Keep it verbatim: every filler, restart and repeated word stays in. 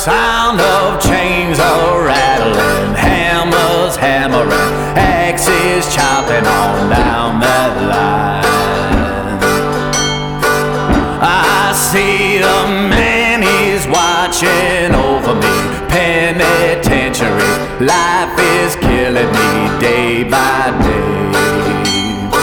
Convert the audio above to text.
sound of chains a rattling, hammers hammering, axes chopping on down that line. I see the man, he's watching over me. Penitentiary, life is killing me day by